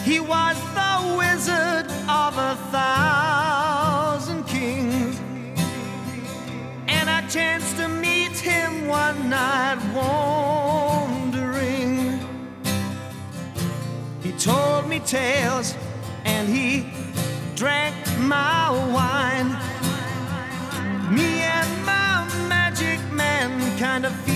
He was the wizard of 1,000 kings, and I chanced to meet him one night wandering. He told me tales and he drank my wine. Me and my magic man kind of